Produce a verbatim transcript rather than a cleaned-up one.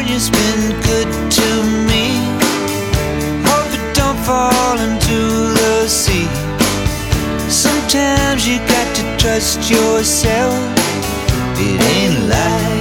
you've been good to me. Hope it don't fall into the sea. Sometimes you got to trust yourself. It ain't like